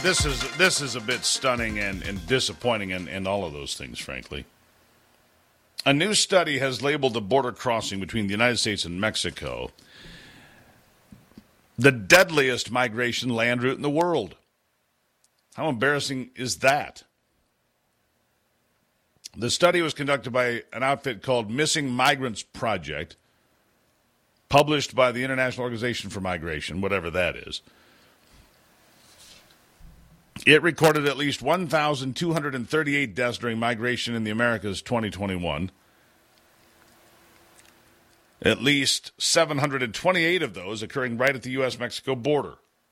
this is a bit stunning and disappointing and all of those things, frankly. A new study has labeled the border crossing between the United States and Mexico the deadliest migration land route in the world. How embarrassing is that? The study was conducted by an outfit called Missing Migrants Project, published by the International Organization for Migration, whatever that is. It recorded at least 1,238 deaths during migration in the Americas 2021. At least 728 of those occurring right at the U.S.-Mexico border.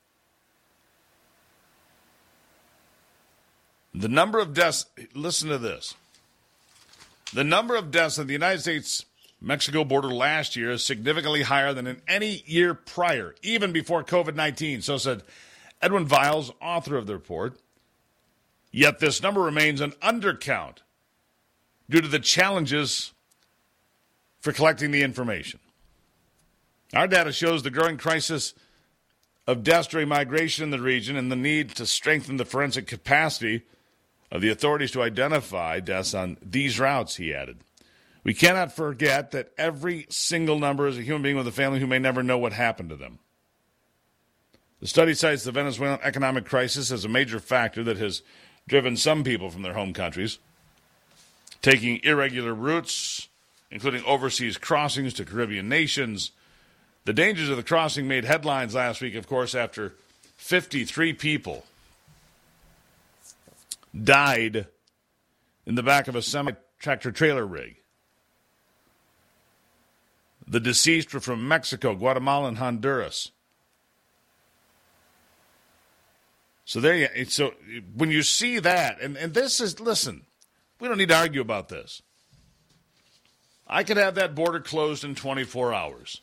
The number of deaths, listen to this. The number of deaths at the United States-Mexico border last year is significantly higher than in any year prior, even before COVID-19, so said Edwin Viles, author of the report. Yet this number remains an undercount due to the challenges for collecting the information. Our data shows the growing crisis of deaths during migration in the region and the need to strengthen the forensic capacity of the authorities to identify deaths on these routes, he added. We cannot forget that every single number is a human being with a family who may never know what happened to them. The study cites the Venezuelan economic crisis as a major factor that has driven some people from their home countries, taking irregular routes, including overseas crossings to Caribbean nations. The dangers of the crossing made headlines last week, of course, after 53 people died in the back of a semi-tractor trailer rig. The deceased were from Mexico, Guatemala, and Honduras. So when you see that, and this is, listen, we don't need to argue about this. I could have that border closed in 24 hours.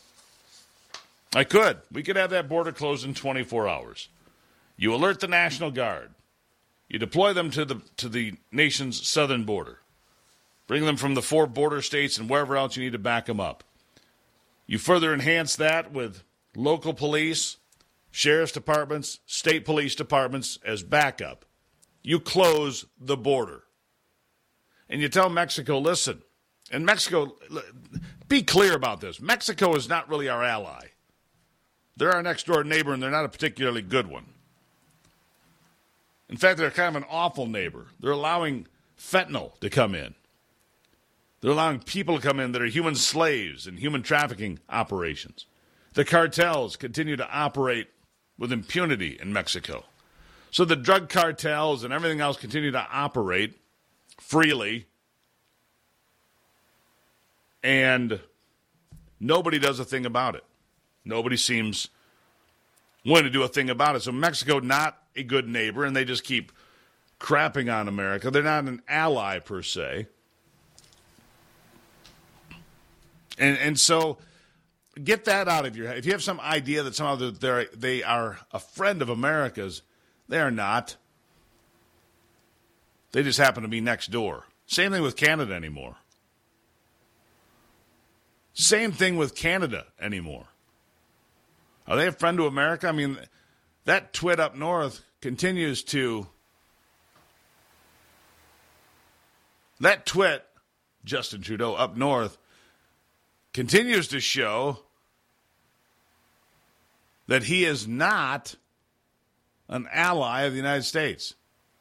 I could. We could have that border closed in 24 hours. You alert the National Guard. You deploy them to the nation's southern border. Bring them from the 4 border states and wherever else you need to back them up. You further enhance that with local police, sheriff's departments, state police departments as backup. You close the border. And you tell Mexico, listen, and Mexico, be clear about this. Mexico is not really our ally. They're our next door neighbor, and they're not a particularly good one. In fact, they're kind of an awful neighbor. They're allowing fentanyl to come in. They're allowing people to come in that are human slaves and human trafficking operations. The cartels continue to operate with impunity in Mexico. So the drug cartels and everything else continue to operate freely, and nobody does a thing about it. Nobody seems willing to do a thing about it. So Mexico, not a good neighbor, and they just keep crapping on America. They're not an ally, per se. And so get that out of your head. If you have some idea that somehow they are a friend of America's, they are not. They just happen to be next door. Same thing with Canada anymore. Same thing with Canada anymore. Are they a friend to America? I mean, that twit up north continues to... That twit, Justin Trudeau, up north, continues to show that he is not an ally of the United States.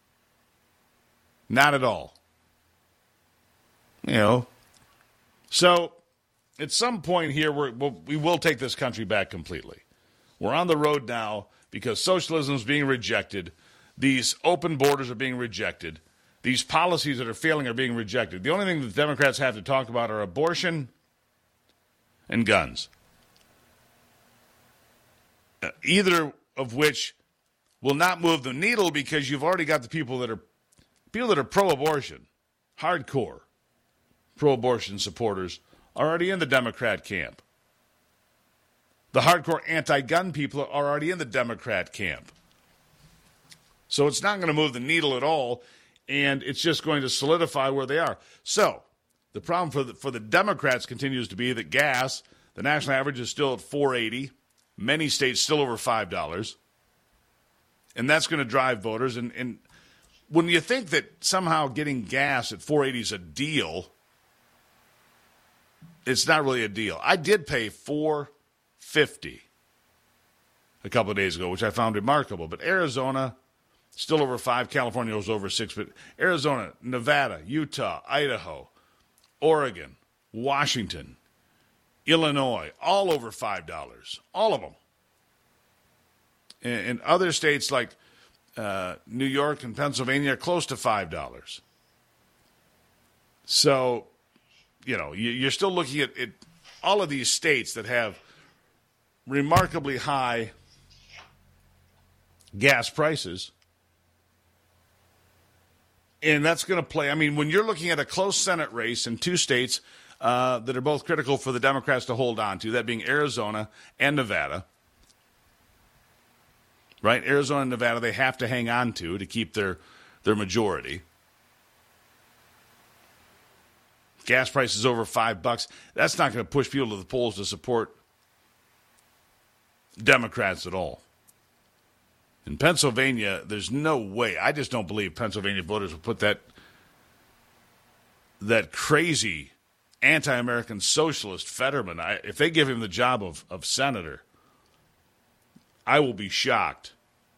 Not at all. You know, so at some point here, we will take this country back completely. We're on the road now because socialism is being rejected. These open borders are being rejected. These policies that are failing are being rejected. The only thing that the Democrats have to talk about are abortion and guns. Either of which will not move the needle because you've already got the people that are pro-abortion, hardcore pro-abortion supporters are already in the Democrat camp. The hardcore anti-gun people are already in the Democrat camp. So it's not going to move the needle at all, and it's just going to solidify where they are. So the problem for the Democrats continues to be that gas, the national average is still at $4.80. Many states still over $5. And that's going to drive voters. And when you think that somehow getting gas at $4.80 is a deal, it's not really a deal. I did pay $4.50 a couple of days ago, which I found remarkable. But Arizona, still over $5. California was over $6. But Arizona, Nevada, Utah, Idaho, Oregon, Washington, Illinois, all over $5. All of them. And other states like New York and Pennsylvania are close to $5. So, you're still looking at all of these states that have remarkably high gas prices. And that's going to play. I mean, when you're looking at a close Senate race in two states that are both critical for the Democrats to hold on to, that being Arizona and Nevada, right? Arizona and Nevada, they have to hang on to keep their majority. Gas prices over $5. That's not going to push people to the polls to support Democrats at all. In Pennsylvania, there's no way. I just don't believe Pennsylvania voters will put that crazy anti-American socialist Fetterman. If they give him the job of senator, I will be shocked.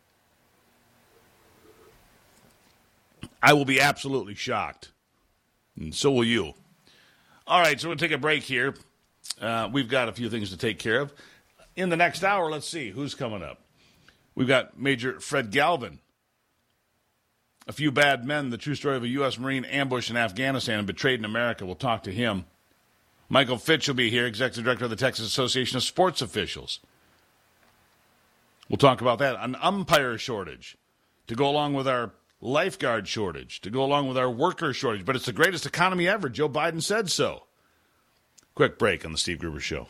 I will be absolutely shocked. And so will you. All right, so we'll take a break here. We've got a few things to take care of. In the next hour, let's see who's coming up. We've got Major Fred Galvin. A Few Bad Men, the true story of a U.S. Marine ambush in Afghanistan and betrayed in America. We'll talk to him. Michael Fitch will be here, Executive Director of the Texas Association of Sports Officials. We'll talk about that. An umpire shortage to go along with our lifeguard shortage, to go along with our worker shortage. But it's the greatest economy ever. Joe Biden said so. Quick break on the Steve Gruber Show.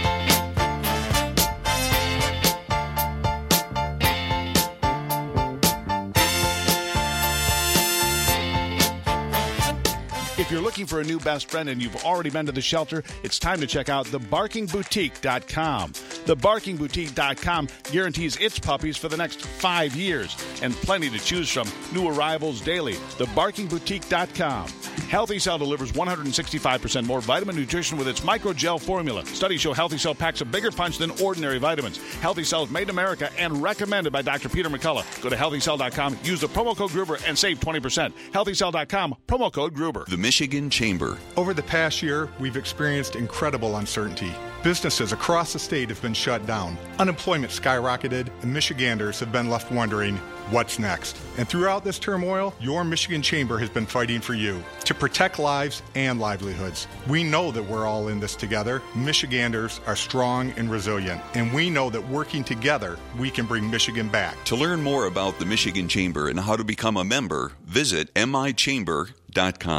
If you're looking for a new best friend and you've already been to the shelter, it's time to check out thebarkingboutique.com. Thebarkingboutique.com guarantees its puppies for the next 5 years and plenty to choose from. New arrivals daily. Thebarkingboutique.com. Healthy Cell delivers 165% more vitamin nutrition with its microgel formula. Studies show Healthy Cell packs a bigger punch than ordinary vitamins. Healthy Cell is made in America and recommended by Dr. Peter McCullough. Go to HealthyCell.com, use the promo code Gruber, and save 20%. HealthyCell.com, promo code Gruber. The Michigan Chamber. Over the past year, we've experienced incredible uncertainty. Businesses across the state have been shut down. Unemployment skyrocketed, and Michiganders have been left wondering, what's next? And throughout this turmoil, your Michigan Chamber has been fighting for you to protect lives and livelihoods. We know that we're all in this together. Michiganders are strong and resilient, and we know that working together, we can bring Michigan back. To learn more about the Michigan Chamber and how to become a member, visit michamber.com.